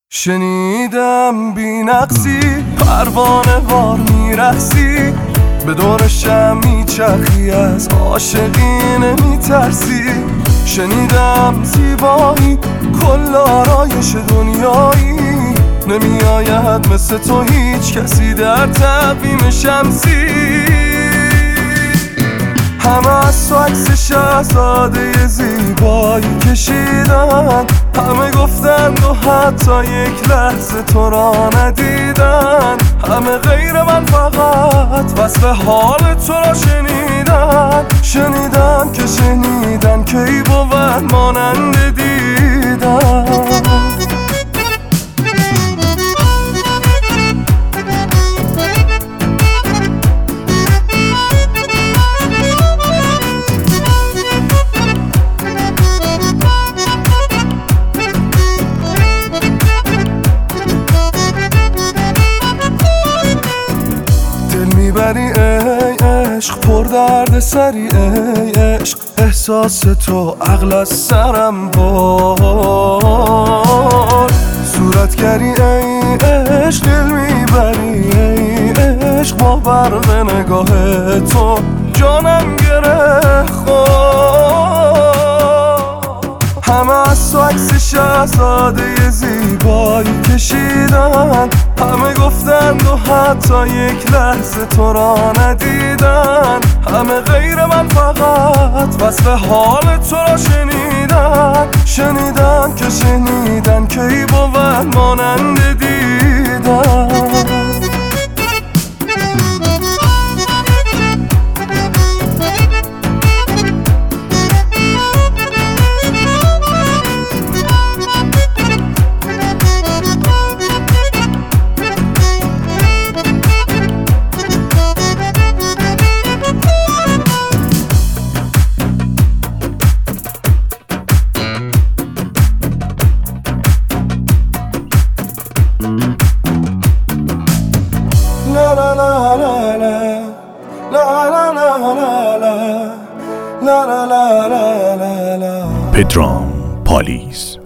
شنیدم بی نقصی پروانه وار میرقصی، به دور شم میچرخی، از عاشقی نمیترسی. شنیدم زیبایی کل آرایش دنیایی، نمیآید مثل تو هیچ کسی در تقویم شمسی. همه از تو عکس شهزاده زیبایی کشیدن، همه گفتند و حتی یک لحظه تو را ندیدن. همه غیر من فقط وصف حال تو را شنیدن، شنیدن که شنیدن که ای بود مانند دیدن. میبری ای عشق پر درد سری، ای عشق احساس تو عقل از سرم بار. صورتگری ای عشق دل میبری، ای عشق با برق نگاه تو جانم گره خورد. همه از تو عکس شهزاده زیبایی کشیدن، همه گفتند و حتی یک لحظه تو را ندیدن. همه غیر من فقط وصف حال تو را شنیدن، شنیدن که شنیدن که ای بود مانند دیدن. La la la la la la la la la la la la la la. پدرام پالیز